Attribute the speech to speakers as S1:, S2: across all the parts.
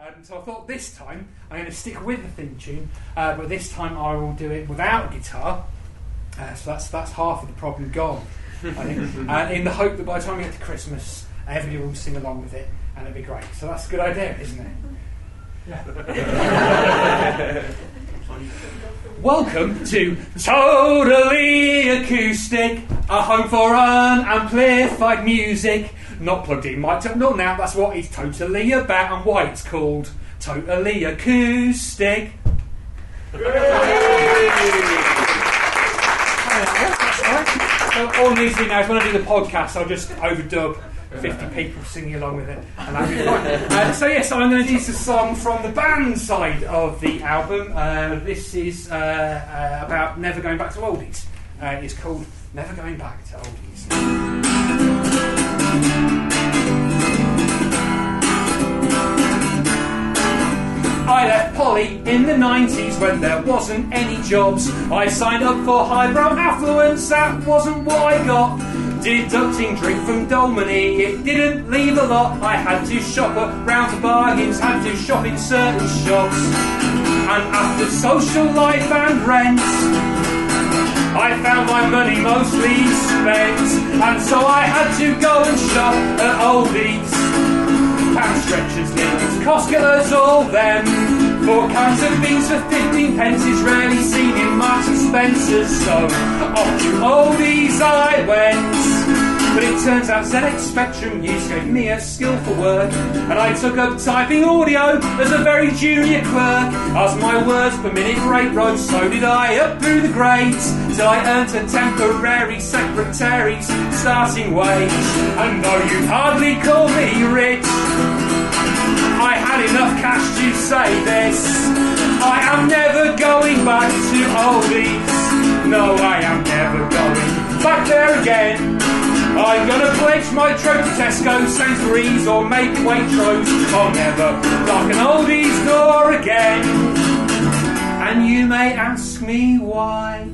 S1: So I thought this time I'm going to stick with the theme tune, but this time I will do it without a guitar. So that's half of the problem gone, I think. In the hope that by the time we get to Christmas, everybody will sing along with it, and it'll be great. So that's a good idea, isn't it? Yeah. Welcome to Totally Acoustic, a home for unamplified music. Not plugged in, mic'd up, not now. That's what it's totally about and why it's called Totally Acoustic. All I need to do now is when I do the podcast, I'll just overdub 50 people singing along with it, and that'll be fine. So I'm going to use a song from the band side of the album. This is about never going back to oldies. It's called Never Going Back to Oldies. I left Polly in the 90s when there wasn't any jobs. I signed up for highbrow affluence, that wasn't what I got. Deducting drink from dole money, it didn't leave a lot. I had to shop around for bargains, had to shop in certain shops. And after social life and rent, I found my money mostly spent. And so I had to go and shop at Aldi's. Pound stretchers, Lidl's, Costco's, all them. 4 cans of beans for 15 pence is rarely seen in Marks and Spencer's. So off to Aldi's I went. But it turns out ZX Spectrum use gave me a skill for work, and I took up typing audio as a very junior clerk. As my words per minute rate rose, so did I up through the grades, till I earned a temporary secretary's starting wage. And though you'd hardly call me rich, I had enough cash to say this: I am never going back to Aldi's. No, I am never going back there again. I'm gonna pledge my troth to Tesco, Sainsbury's or maybe Waitrose. I'll never knock an Aldi's door again. And you may ask me why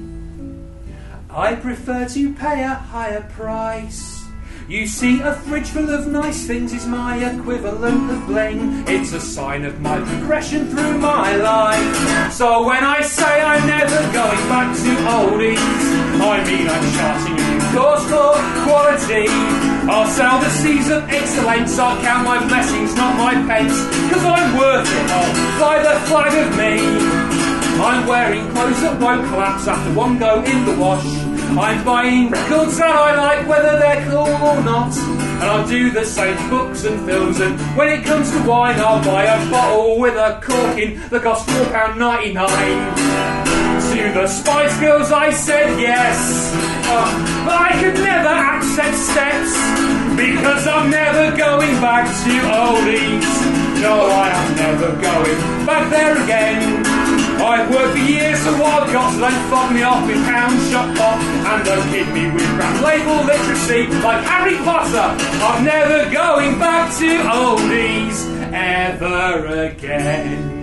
S1: I prefer to pay a higher price. You see, a fridge full of nice things is my equivalent of bling. It's a sign of my progression through my life. So when I say I'm never going back to Aldi's, I mean I'm charting a new course for quality. I'll sell the seeds of excellence, I'll count my blessings, not my pence, 'cause I'm worth it, I'll fly the flag of me. I'm wearing clothes that won't collapse after one go in the wash. I'm buying records that I like, whether they're cool or not. And I'll do the same books and films, and when it comes to wine, I'll buy a bottle with a cork in that costs £4.99. To the Spice Girls I said yes, but I could never accept steps, because I'm never going back to Aldi's. No, I am never going back there again. I've worked for years for what I've got, so don't fob me off with pound shop pop. And don't kid me with brand label literacy like Harry Potter. I'm never going back to Aldi's ever again.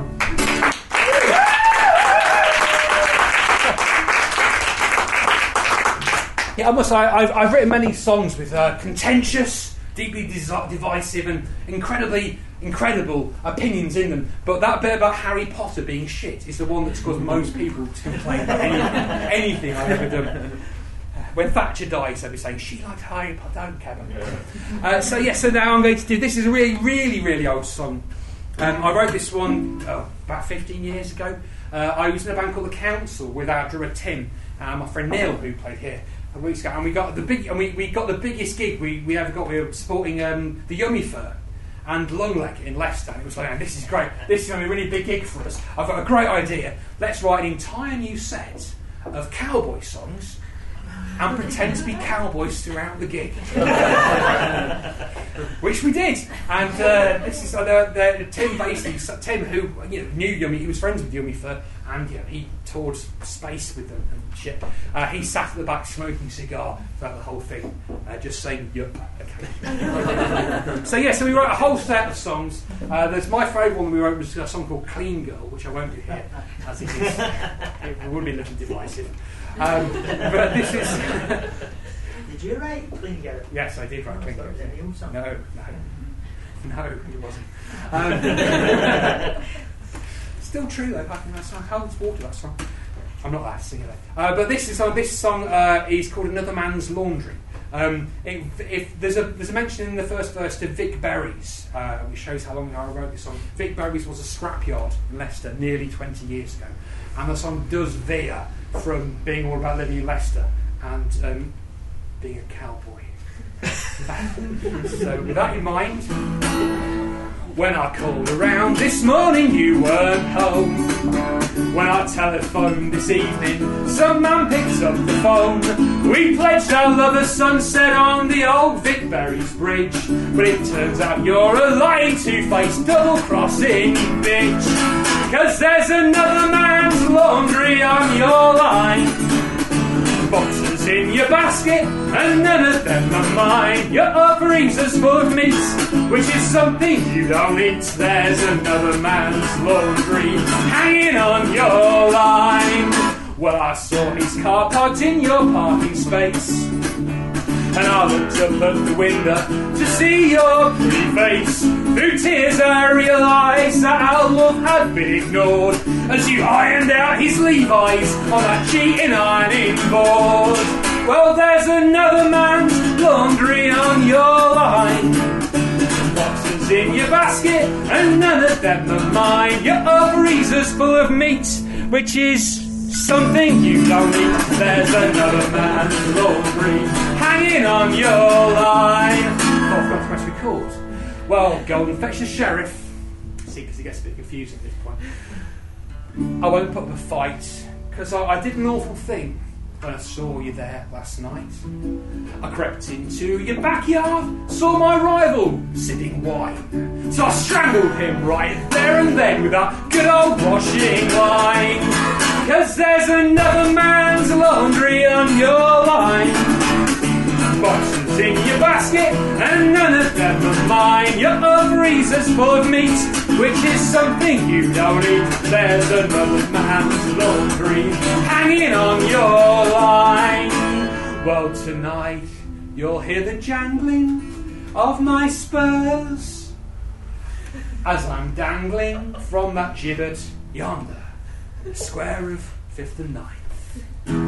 S1: Yeah, I must say, I've written many songs with contentious, deeply divisive and incredible opinions in them, but that bit about Harry Potter being shit is the one that's caused most people to complain about anything I've ever done. When Thatcher dies, they'll be saying, she liked Harry Potter, I don't care about it. So now I'm going to do, this is a really old song. I wrote this one about 15 years ago. I was in a band called The Council with our drummer Tim and my friend Neil, who played here a week ago, and we got the biggest gig we ever got. We were supporting the Yummy Fur and Longleg in Leicester, and it was like, this is great, this is going to be a really big gig for us. I've got a great idea. Let's write an entire new set of cowboy songs and pretend to be cowboys throughout the gig. Which we did. And this is Tim, basically, Tim, who knew Yummy, he was friends with Yummy Fur, and he toured space with them and shit. He sat at the back smoking a cigar throughout the whole thing, just saying yup. Okay. So we wrote a whole set of songs. There's my favourite one we wrote was a song called Clean Girl, which I won't do here, as it is. It would be a little divisive. But this is.
S2: Did you write Clean Girl?
S1: Yes, I did write Clean Girl. No. No, it wasn't. Still true though. I think that song. How old's Water? That song. I'm not allowed to sing it though. But this song is called Another Man's Laundry. If there's a mention in the first verse to Vic Berries, which shows how long ago I wrote this song. Vic Berries was a scrapyard in Leicester nearly 20 years ago, and the song does veer from being all about living in Leicester and being a cowboy. So with that in mind, when I called around this morning you weren't home. When I telephoned this evening some man picked up the phone. We pledged our love as sunset on the old Vic Berries Bridge, but it turns out you're a lying two-faced double-crossing bitch. 'Cause there's another man's laundry on your line. Boxes in your basket, and none of them are mine. Your offerings are full of mints, which is something you don't eat. There's another man's laundry hanging on your line. Well, I saw his car parked in your parking space, and I looked up at the window to see your pretty face. Through tears I realised that our love had been ignored as you ironed out his Levi's on that cheating ironing board. Well, there's another man's laundry on your line. Boxes in your basket, and none of them are mine. Your ovaries are full of meat, which is something you don't eat. There's another man's laundry hanging on your line. Oh, I forgot to press record. Well, go and fetch the sheriff. See, because it gets a bit confusing at this point. I won't put up a fight, because I did an awful thing when I saw you there last night. I crept into your backyard, saw my rival sipping wine. So I strangled him right there and then with that good old washing line. 'Cause there's another man's laundry on your line. Boxes in your basket, and none of them are mine. Your ovaries are full of meat, which is something you don't eat. There's another man's laundry hanging on your line. Well, tonight you'll hear the jangling of my spurs as I'm dangling from that gibbet yonder, the square of 5th and 9th.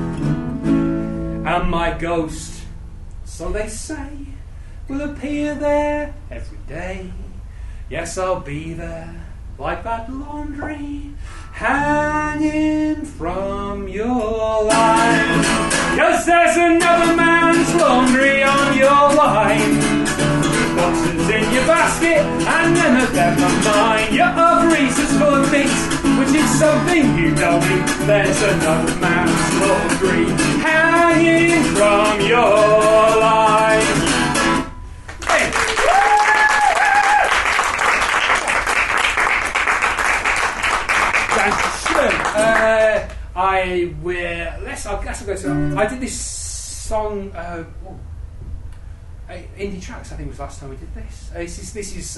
S1: And my ghost, so they say, will appear there every day. Yes, I'll be there, like that laundry hanging from your line. 'Cause there's another man's laundry on your line. Boxes in your basket, and none of them are mine. Your ovaries are full of meat, which is something you don't eat. There's another man's laundry hanging from your line. Hey. I did this song. Indie Tracks, I think was last time we did this. This is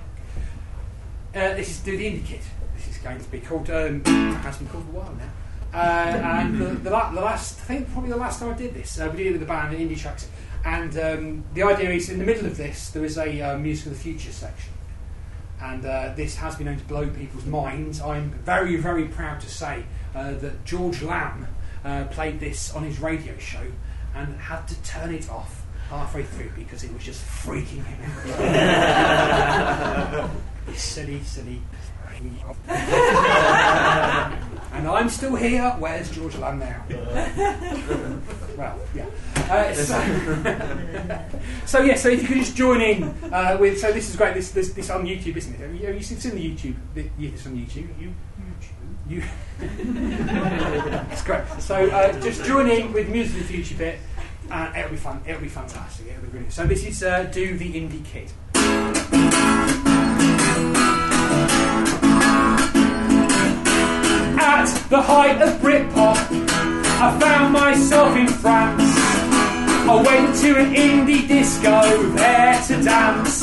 S1: Do the Indie Kit. This is going to be called. It has been called for a while now. And the last, I think probably the last time I did this, we did it with the band Indie Tracks. And the idea is, in the middle of this, there is a Music of the Future section. And this has been known to blow people's minds. I'm very, very proud to say that George Lamb played this on his radio show and had to turn it off halfway through because it was just freaking him out. silly. And I'm still here. Where's George Lamb now? Well, yeah. So if you could just join in with. So this is great. This on YouTube, isn't it? Have you seen the YouTube? This on YouTube. You. It's great. So just join in with Music of the Future bit. It'll be fun. It'll be fantastic. It'll be brilliant. So this is Do the Indie Kit. At the height of Britpop, I found myself in France. I went to an indie disco there to dance.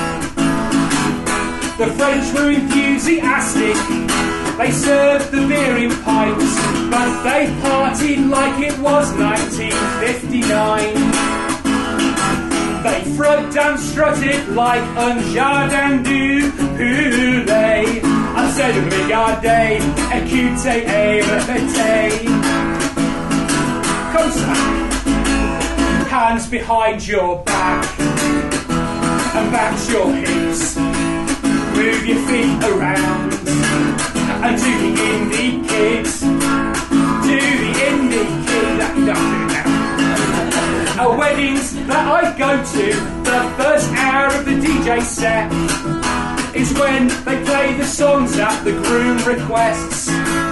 S1: The French were enthusiastic. They served the beer in pipes, but they partied like it was 1959. They front and strutted like un jardin du poulet. I said, regardez, écoutez et répétez. Comme ça. Hands behind your back and back your hips. Move your feet around and do the indie kids. Do the indie kids. That you don't do now. Weddings that I go to, the first hour of the DJ set is when they play the songs that the groom requests.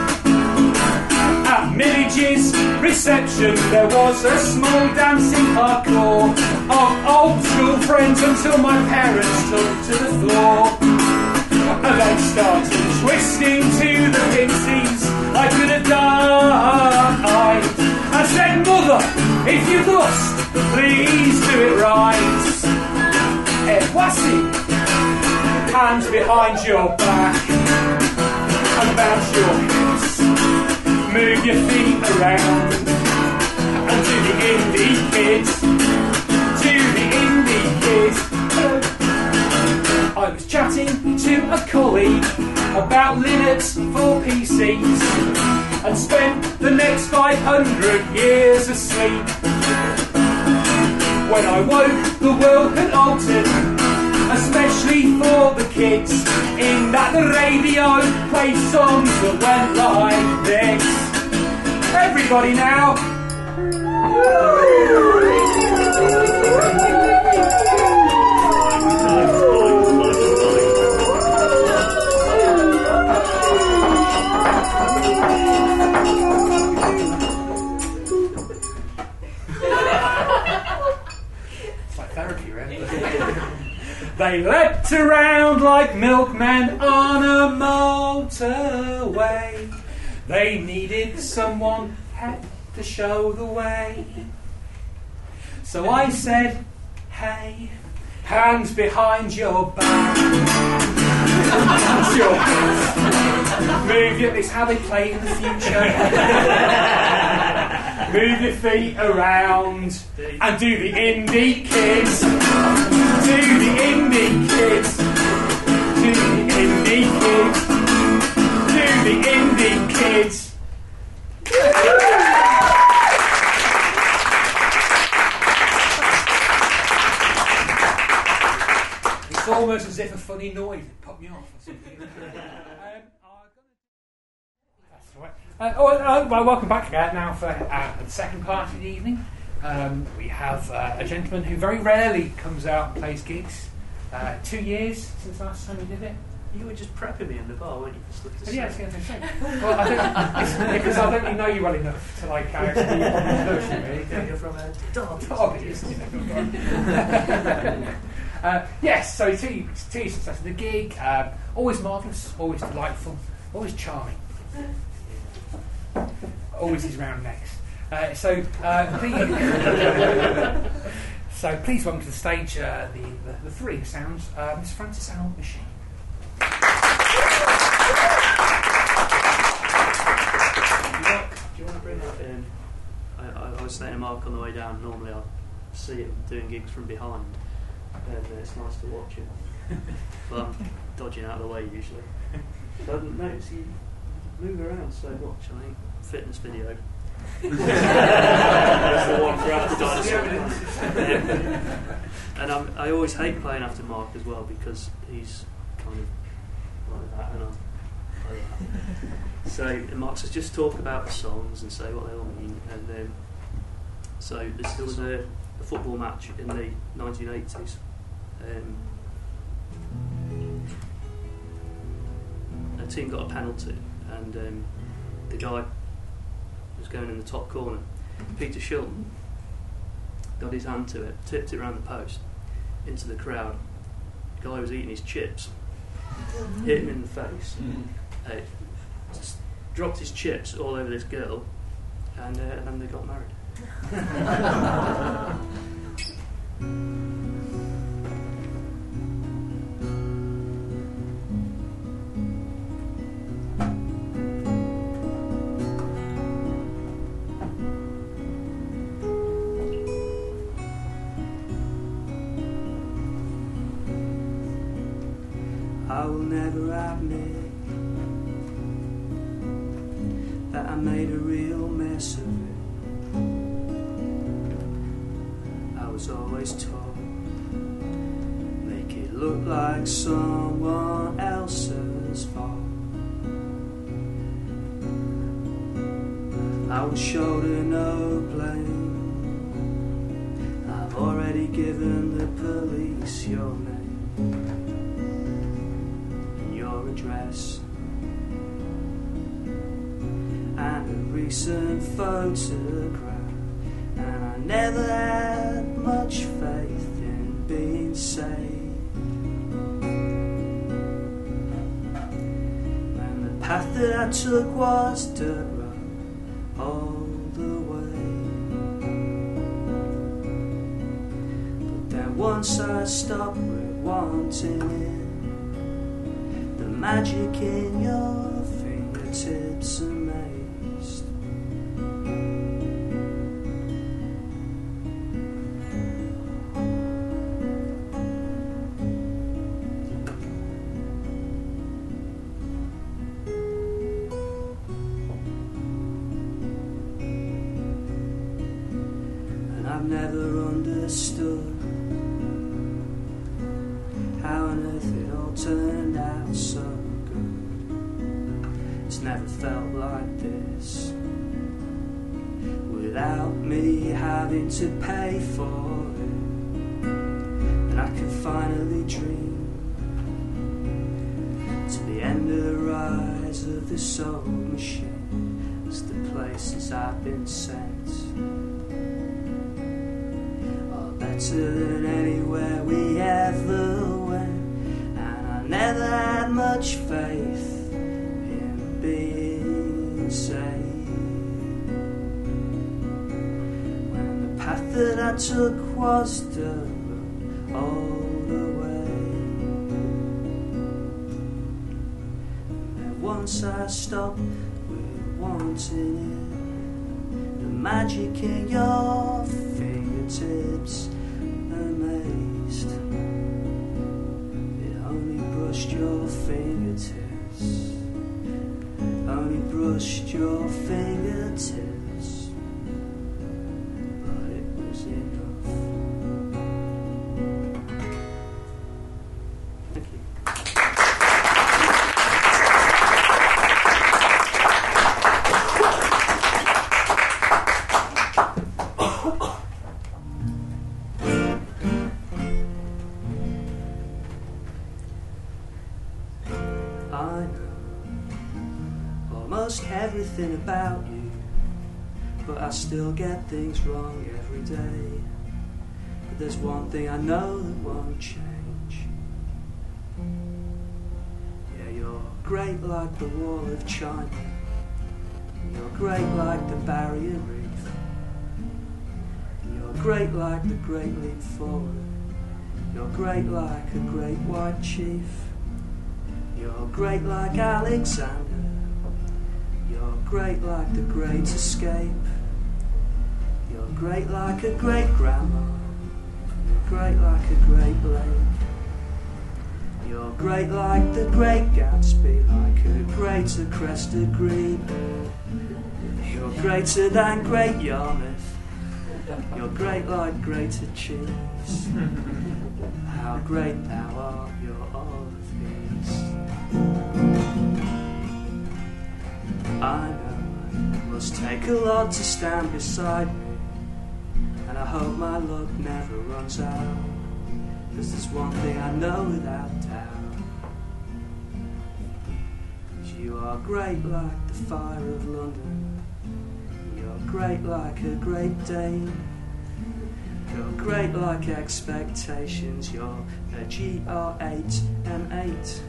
S1: At Millage's reception there was a small dancing hardcore of old school friends until my parents took to the floor. And then started twisting to the pixies. I could have died. I said, Mother, if you must, please do it right. Et voici. Hands behind your back and bounce your hips. Move your feet around and do the indie kids. Do the indie kids. I was chatting to a colleague about Linux for PCs and spent the next 500 years asleep. When I woke, the world had altered, especially for the kids, in that the radio played songs that went like this. Everybody now. It's like therapy, right? They leapt around like milkmen on a motorway. They needed someone had to show the way. So I said, hey, hands behind your back. Your hands. Move your, it's how they play in the future. Move your feet around and do the indie kids. Do the indie kids. Do the indie kids. Do the indie kids. It's almost as if a funny noise had put me off or something. That's right. Well, welcome back now for the second part of the evening. We have a gentleman who very rarely comes out and plays gigs. 2 years since last time we did it.
S2: You were just prepping me in the bar, weren't you?
S1: Yes, well, it's because I don't really know you well enough to like actually be on the version, really.
S2: You're from
S1: Derby, isn't it? Yes, so 2 years since after the gig. Always marvellous, always delightful, always charming. Always his round necks. Please welcome to the stage the three sounds, Miss Frances Al Machine.
S2: Do you want to bring that in? I was saying to Mark on the way down, normally I see him doing gigs from behind and it's nice to watch him, but I'm dodging out of the way usually. But I've noticed you move around so much. I think fitness video. That's the one for after Dinosaur. And I always hate playing after Mark as well because he's kind of like that and I'm like that. So Mark says just talk about the songs and say what they all mean. And so there was a football match in the 1980s. A team got a penalty and the guy was going in the top corner. Peter Shilton got his hand to it, tipped it around the post into the crowd. The guy was eating his chips, hit him in the face, just dropped his chips all over this girl, and then they got married. I will never admit that I made a real mess of it. I was always told, make it look like someone else's fault. I was shoulder no blame. I've already given the police your name and your address and a recent photograph, and I never had much faith in being saved. And the path that I took was dirt road all the way. But then once I stopped with wanting it, the magic in your fingertips amazed. I've never understood how on earth it all turned out so good. It's never felt like this without me having to pay for it. And I can finally dream to the end of the rise of the soul machine as the places I've been sent. Better than anywhere we ever went, and I never had much faith in being saved. When the path that I took was dirt all the way, and once I stopped with wanting it, the magic in your fingertips amazed. It only brushed your fingertips, only brushed your fingertips, but it was enough. Thank you. I know almost everything about you, but I still get things wrong every day. But there's one thing I know that won't change. Yeah, you're great like the wall of China. You're great like the barrier reef. You're great like the great leap forward. You're great like a great white chief. You're great like Alexander. You're great like the great escape. You're great like a great grandma. You're great like a great lake. You're great like the great Gatsby, like a greater crested grebe. You're greater than Great Yarmouth. You're great like greater cheese. How great thou art, you're all of these. I know it must take a lot to stand beside me, and I hope my luck never runs out, 'cause there's one thing I know without doubt. You are great like the fire of London. You're great like a Great Dane. You're great like expectations. You're a GR8M8.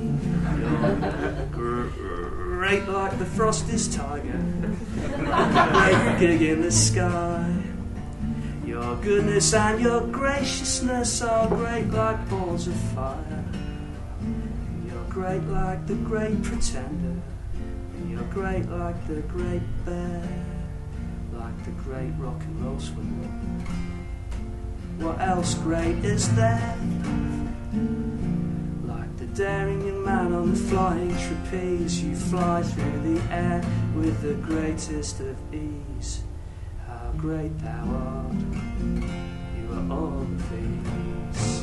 S2: You're great like the Frostest Tiger. Great gig in the sky. Your goodness and your graciousness are great like balls of fire. You're great like the Great Pretender. You're great like the Great Bear, like the Great Rock and Roll Swindler. What else great is there? Like the daring young man on the flying trapeze. You fly through the air with the greatest of ease. How great thou art, you are all these.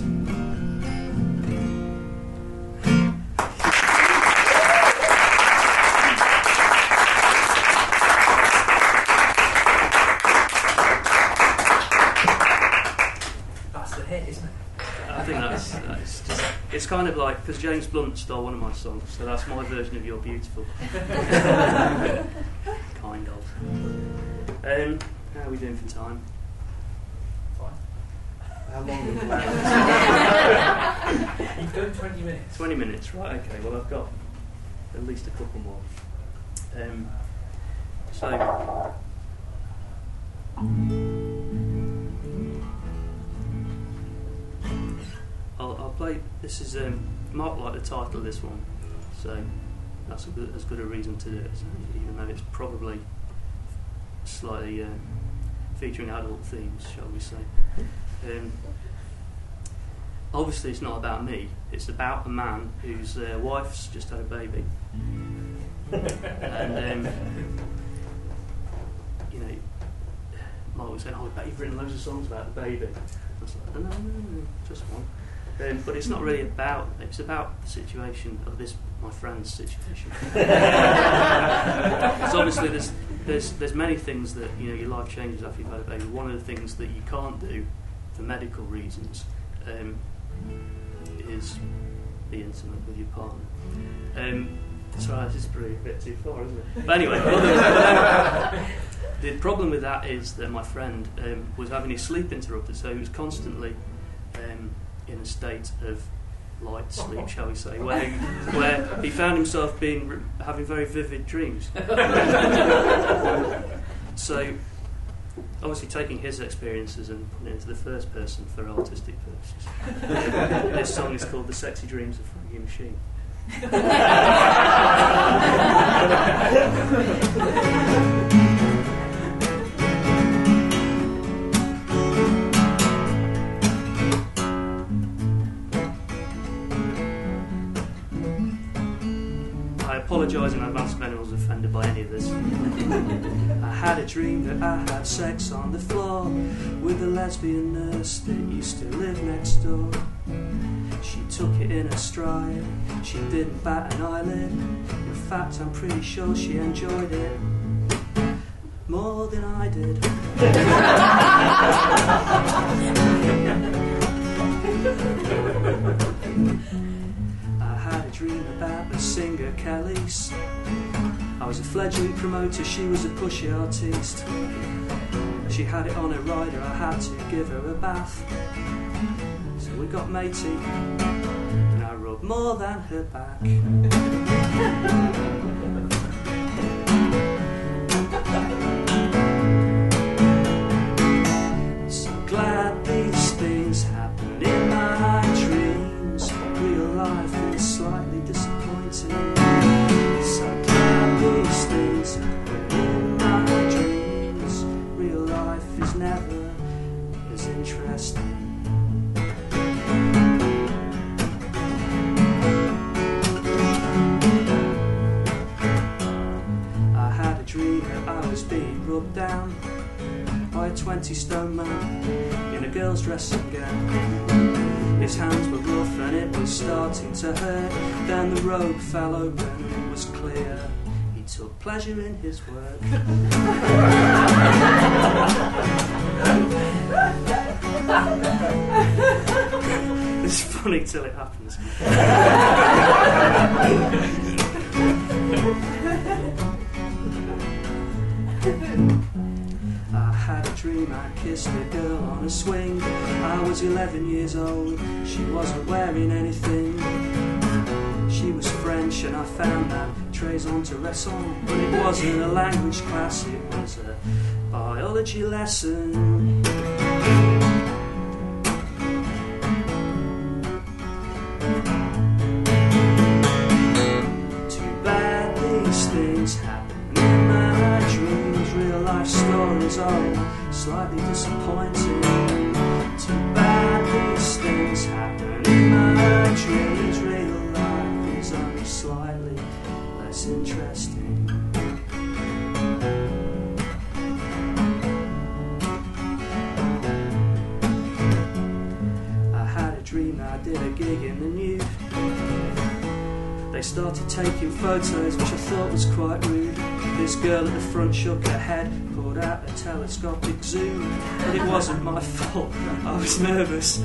S1: That's the hit, isn't it?
S2: I think that's just, it's kind of like, because James Blunt stole one of my songs, so that's my version of You're Beautiful. Kind of. How are we doing for time?
S1: Fine.
S3: How long have you
S1: You've done 20 minutes.
S2: 20 minutes, right, okay, well I've got at least a couple more. I'll play, this is, Mark liked the title of this one, so that's as good a reason to do it, even though it's probably slightly featuring adult themes, shall we say. Obviously it's not about me, it's about a man whose wife's just had a baby. And you know, Mark was saying, "Oh, I bet you've written loads of songs about the baby." I was like, no, just one. But it's not really about, it's about the situation of this, my friend's situation. Because obviously there's many things that, you know, your life changes after you've had a baby. One of the things that you can't do for medical reasons is be intimate with your partner. Sorry, this is probably a bit too far, isn't it? But anyway, the problem with that is that my friend was having his sleep interrupted, so he was constantly in a state of light sleep, shall we say, where he found himself having very vivid dreams. So, obviously taking his experiences and putting it into the first person for artistic purposes. This song is called The Sexy Dreams of Frankie Machine. I apologise in advance if anyone was offended by any of this. I had a dream that I had sex on the floor with a lesbian nurse that used to live next door. She took it in a stride, she didn't bat an eyelid. In fact, I'm pretty sure she enjoyed it more than I did. I had a dream about the singer Kelly's. I was a fledgling promoter, she was a pushy artiste. She had it on her rider, I had to give her a bath. So we got matey, and I rubbed more than her back. So glad these things happen in my dreams. Real life is slightly disappointing. So glad these things happen in my dreams. Real life is never as interesting. I had a dream that I was being rubbed down by a 20-stone man in a girl's dressing gown. His hands were rough and it was starting to hurt. Then the robe fell open and it was clear he took pleasure in his work. It's funny till it happens. I had a dream I kissed a girl on a swing. I was 11 years old, she wasn't wearing anything. She was French and I found that traits intéressant. But it wasn't a language class, it was a biology lesson. Too bad these things happen in my dreams. Real life stories are slightly disappointing. Too bad these things happen in my dreams. Real life slightly less interesting. I had a dream that I did a gig in the nude. They started taking photos, which I thought was quite rude. This girl at the front shook her head, pulled out a telescopic zoom. But it wasn't my fault, I was nervous.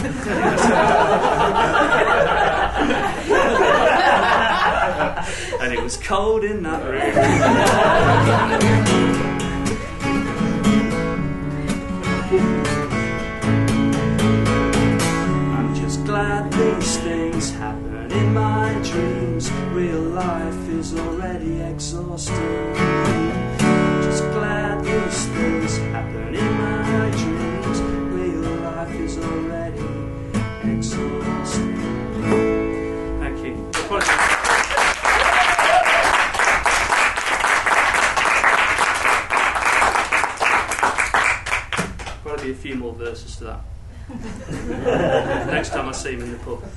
S2: And it was cold in that room. I'm just glad these things happen in my dreams. Real life is already exhausting. Just glad these things happen in my dreams. Real life is already exhausting. Thank you. Probably a few more verses to that. Next time I see him in the pub.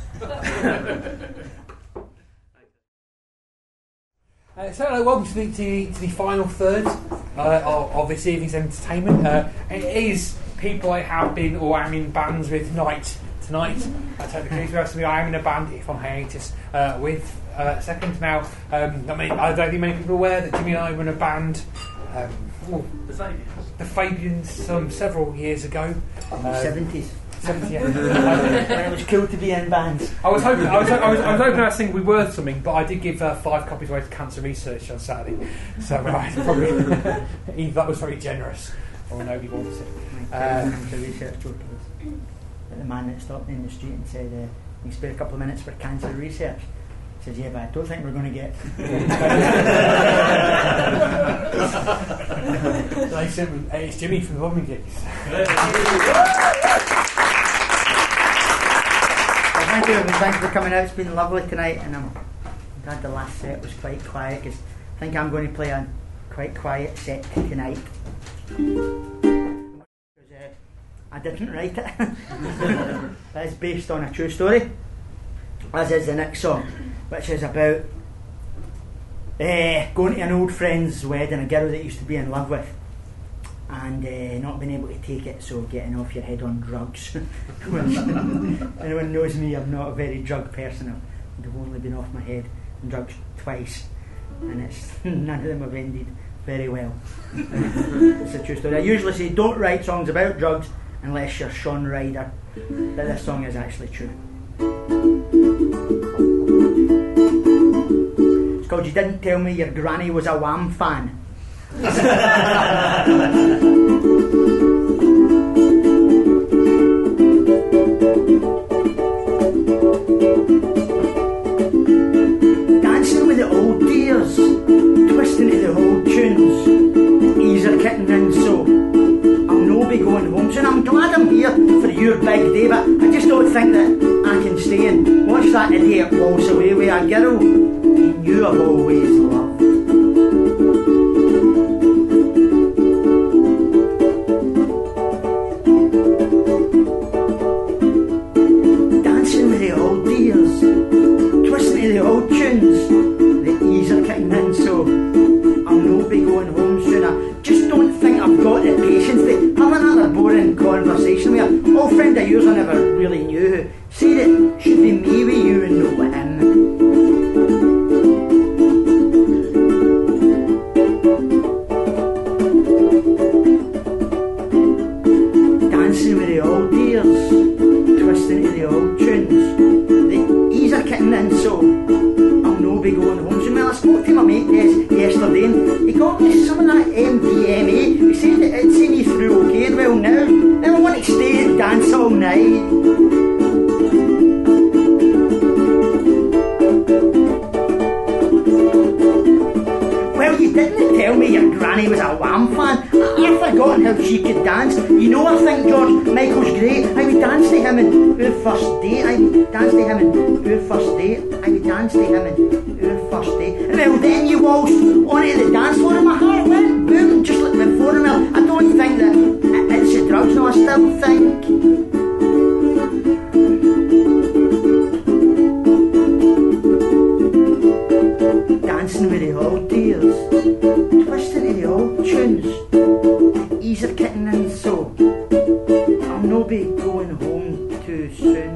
S1: So welcome to the final third of this evening's entertainment. It is people I have been or am in bands with tonight. I take the case with me. I am in a band, if on hiatus, with Second. Now, I don't think many people are aware that Jimmy and I were in a band. The Fabians, several years ago.
S4: 70s.
S1: 70, yeah.
S4: It was cool to be in bands.
S1: I was hoping our single would be worth something, but I did give 5 copies away to Cancer Research on Saturday, so probably either that was very generous or nobody wants it.
S4: Cancer Research joke was the man that stopped me in the street and said, "Can you spare a couple of minutes for Cancer Research?" I says, "Yeah, but I don't think we're going to get."
S1: I said, "It's Jimmy from the Bombing Gigs."
S4: Thank you for coming out. It's been lovely tonight, and I'm glad the last set was quite quiet, because I think I'm going to play a quite quiet set tonight. I didn't write it. That is based on a true story, as is the next song, which is about going to an old friend's wedding, a girl that you used to be in love with, and not being able to take it, so getting off your head on drugs. Anyone knows me, I'm not a very drug person. I've only been off my head on drugs twice, and none of them have ended very well. It's a true story. I usually say don't write songs about drugs unless you're Sean Ryder, but this song is actually true. It's called You Didn't Tell Me Your Granny Was a Wham Fan. Dancing with the old dears, twisting to the old tunes, ease are kicking in, so I'll no be going home soon. I'm glad I'm here for your big day, but I just don't think that I can stay and watch that idiot waltz away with a girl he knew I've always loved. The old tunes, the ease are kicking in, so I'll no be going home soon. I just don't think I've got the patience to have another boring conversation with an old friend of yours I never really knew, who said it should be me with you and no him. Dancing with the old dears, twisting to the old tunes, the ease are kicking in, so be going home soon. Well, I spoke to my mate yesterday and he got me some of that MDMA. He said that it'd see me through okay. Well, now I want to stay and dance all night. Well, you didn't tell me your granny was a Wham fan. I've forgotten how she could dance. You know, I think George Michael's great. I would dance to him in our first date. I would dance to him in our first date. I would dance to him in our first date. And well, then you waltzed onto the dance floor and my heart went boom, just like before. And well, I don't think that it's the drugs. No, I still think messing with the old dears, twisting to the old tunes, ease are kicking in, so I'll no be going home too soon.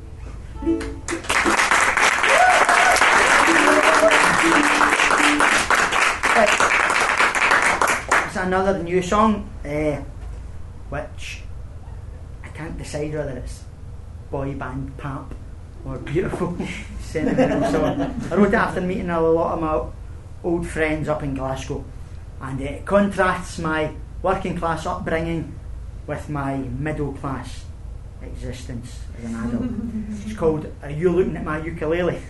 S4: It's another new song, which I can't decide whether it's boy band pop or beautiful sentimental song. I wrote it after meeting a lot of my old friends up in Glasgow, and it contrasts my working class upbringing with my middle class existence as an adult. It's called Are You Looking at My Ukulele?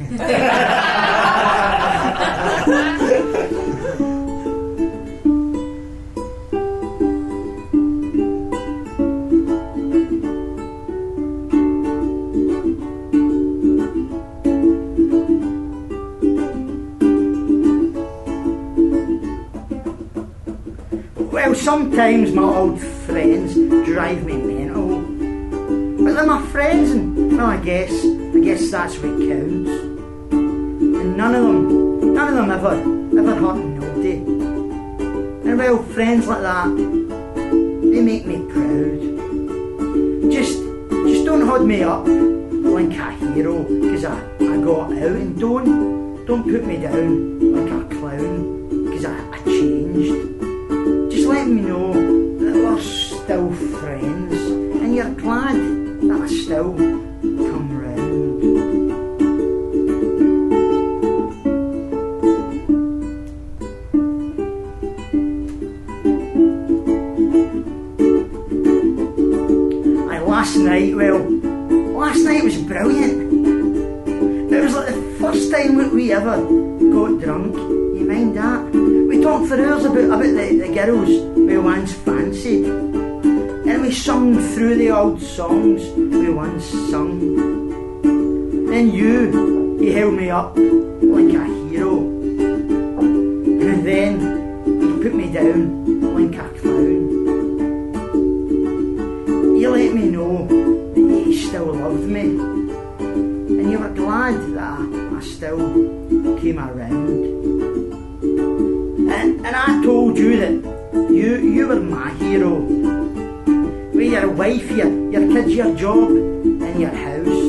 S4: Well, sometimes my old friends drive me mental, but they're my friends, and well, I guess that's what counts. And none of them ever hurt nobody. And well, friends like that, they make me proud. Just don't hold me up like a hero, 'cause I got out, and don't put me down like a clown, 'cause I changed. Just let me know that we're still friends, and you're glad that I still come round. Last night was brilliant. It was like the first time that we ever got drunk. You mind that? We talked for hours about the girls we once fancied, and we sung through the old songs we once sung. Then you held me up like a hero, and then you put me down like a clown. You let me know that you still loved me, and you were glad that I still came around. And I told you that you were my hero, with your wife, your kids, your job, and your house.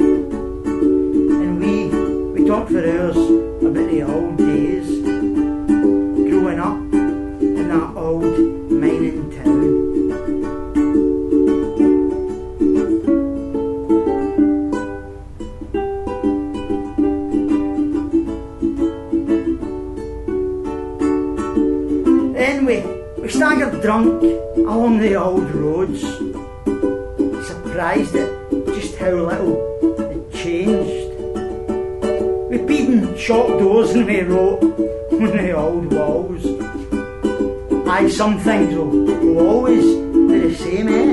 S4: And we talked for hours about the old days, growing up in that old mining town. We staggered drunk along the old roads, surprised at just how little it changed. We peed in shop doors and we wrote on the old walls. Aye, some things will always be the same, eh?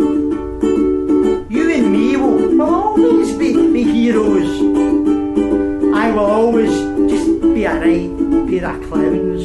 S4: You and me will always be heroes. I will always just be a right pair of clowns.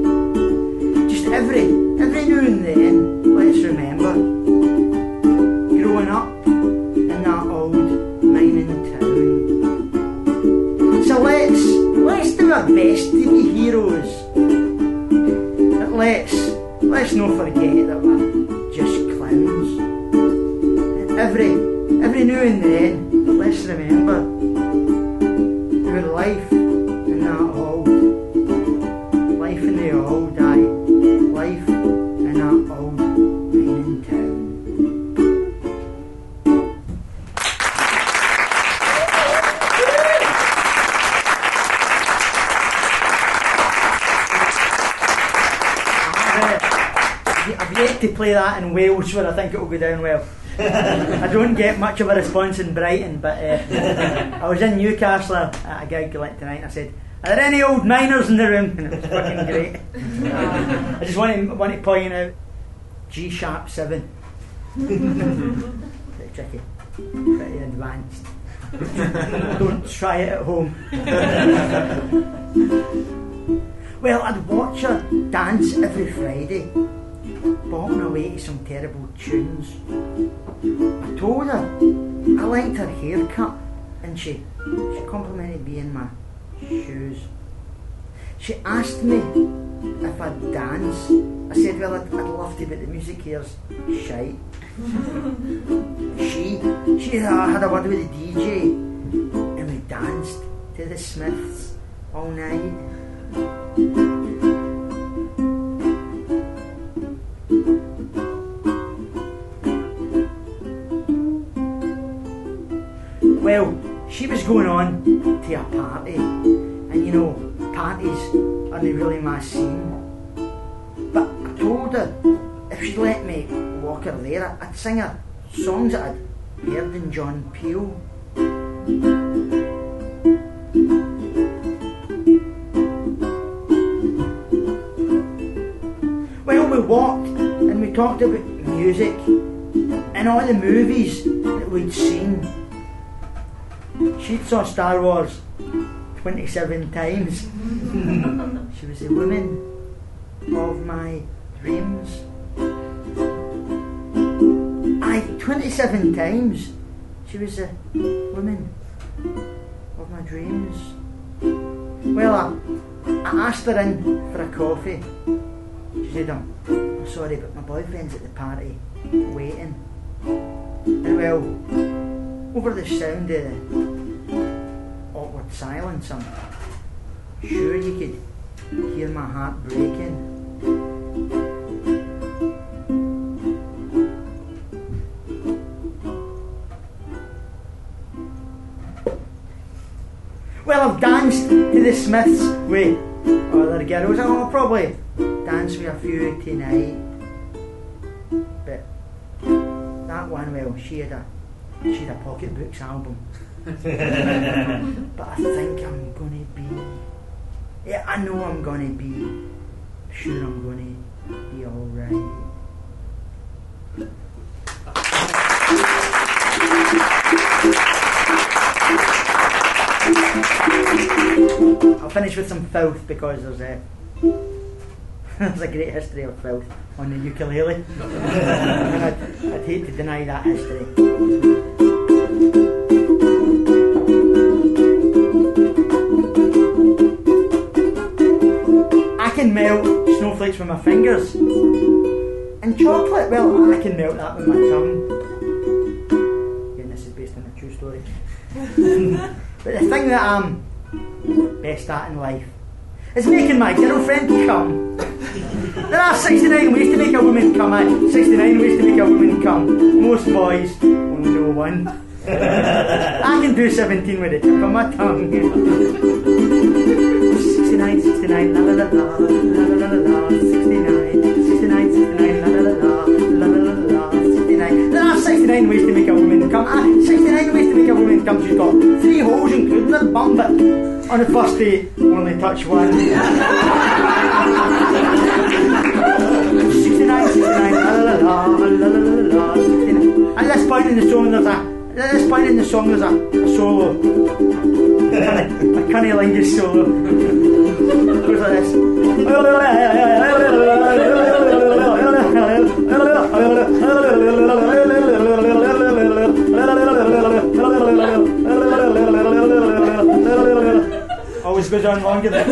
S4: Every now and then, let's remember growing up in that old mining town. So let's do our best to be heroes. But let's not forget that we're just clowns. Every now and then, let's remember our life in that old, life in the old, life in that old mining town. I've yet to play that in Wales, where I think it will go down well. I don't get much of a response in Brighton, but I was in Newcastle at a gig like tonight, and I said, "Are there any old miners in the room?" And it was fucking great. I just want to point out G-sharp 7. Pretty tricky, pretty advanced. Don't try it at home. Well, I'd watch her dance every Friday, bopping away to some terrible tunes. I told her I liked her haircut, and she complimented me in my shoes. she asked me if I'd dance. I said, well, I'd love to, but the music here's shite. She had a word with the DJ, and we danced to the Smiths all night. Well, she was going on to a party, and you know, parties aren't really my scene. But I told her if she'd let me walk her there, I'd sing her songs that I'd heard in John Peel. Well, we walked and we talked about music and all the movies that we'd seen. She'd saw Star Wars 27 times. She was the woman of my dreams. 27 times she was a woman of my dreams. Well, I asked her in for a coffee. She said, I'm sorry, but my boyfriend's at the party waiting. And well, over the sound of the awkward silence, I'm sure you could hear my heart breaking. Well, I've danced to the Smiths with other girls. I'll probably dance with a few tonight. But that one, well, she had a Pocketbooks album. But I think I'm gonna be. Yeah, I know I'm gonna be. Sure, I'm gonna be alright. I'll finish with some filth because there's a great history of filth on the ukulele. And I'd hate to deny that history. I can melt snowflakes with my fingers. And chocolate, well, I can melt that with my tongue. Again, this is based on a true story. But the thing that I'm best at in life is making my girlfriend come. There are 69 ways to make a woman come. 69 ways to make a woman come. Most boys only know one. I can do 17 with the tip of my tongue. 69, 69, la la la la, la la la la, 69, 69, 69, la la la la, la la la, 69. There are 69 ways to make a woman come. 69 ways to make a woman come. She's got 3 holes including her bum, but on the first day, only touch one. 69, 69, la la la la, la la la, 69. At this point in the song, there's a solo. A cunnilingus solo. Goes like this. Always goes on longer than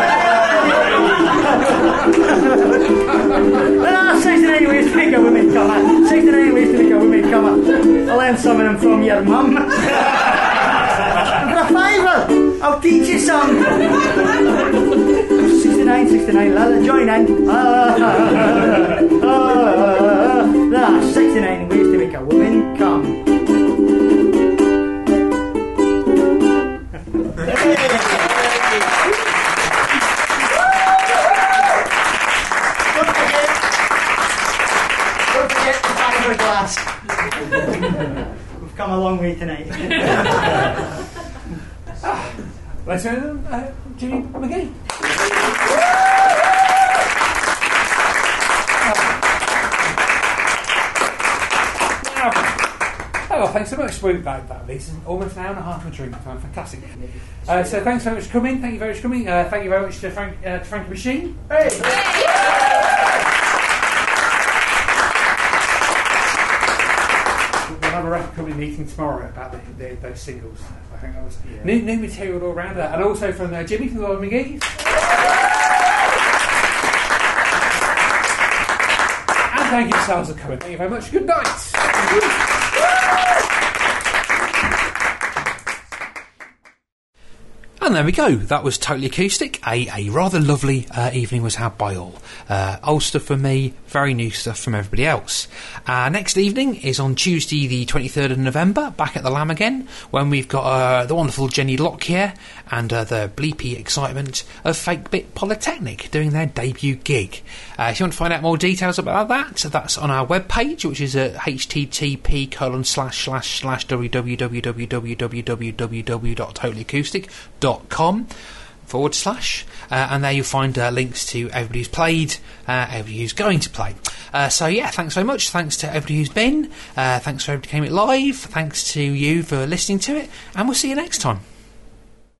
S4: 69 ways to make a woman come. 69 ways to make a woman come. I learned some of them from your mum. And for a £5, I'll teach you some. 69, 69, join in. There are 69 ways to make a woman come. Glass. We've come a long way tonight.
S1: Let's go, Jimmy McGee. Oh, thanks so much. That leads almost an hour and a half of a drink. Fantastic. So thanks very much for coming. Thank you very much for coming. Thank you very much to Frankie Machine.
S4: Hey.
S1: We'll have a record company meeting tomorrow about those singles. think that was new material all around that. And also from Jimmy from the Lord McGee. And thank you yourselves for coming. Thank you very much. Good night.
S5: And there we go. That was Totally Acoustic. A rather lovely evening was had by all. Old stuff from me, very new stuff from everybody else. Next evening is on Tuesday the 23rd of November, back at the Lamb again, when we've got the wonderful Jenny Lockyer and the bleepy excitement of Fake Bit Polytechnic doing their debut gig. If you want to find out more details about that, that's on our webpage, which is at http://www.totallyacoustics.com / and there you'll find links to everybody who's played, everybody who's going to play. So yeah, thanks very much. Thanks to everybody who's been. Thanks for everybody who came it live. Thanks to you for listening to it, and we'll see you next time.